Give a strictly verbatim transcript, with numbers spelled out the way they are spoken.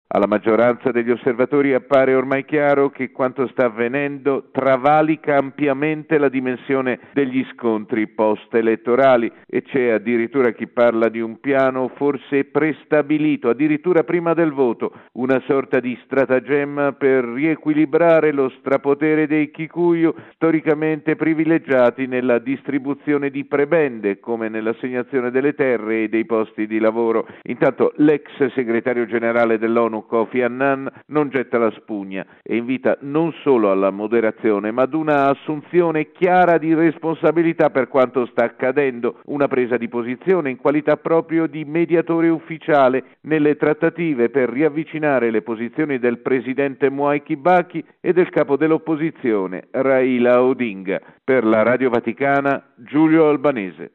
Alla maggioranza degli osservatori appare ormai chiaro che quanto sta avvenendo travalica ampiamente la dimensione degli scontri post-elettorali e c'è addirittura chi parla di un piano forse prestabilito, addirittura prima del voto, una sorta di stratagemma per riequilibrare lo strapotere dei Kikuyu, storicamente privilegiati nella distribuzione di prebende, come nell'assegnazione delle terre e dei posti di lavoro. Intanto l'ex segretario generale dell'ONU Kofi Annan non getta la spugna e invita non solo alla moderazione ma ad una assunzione chiara di responsabilità per quanto sta accadendo, una presa di posizione in qualità proprio di mediatore ufficiale nelle trattative per riavvicinare le posizioni del presidente Mwai Kibaki e del capo dell'opposizione Raila Odinga. Per la Radio Vaticana, Giulio Albanese.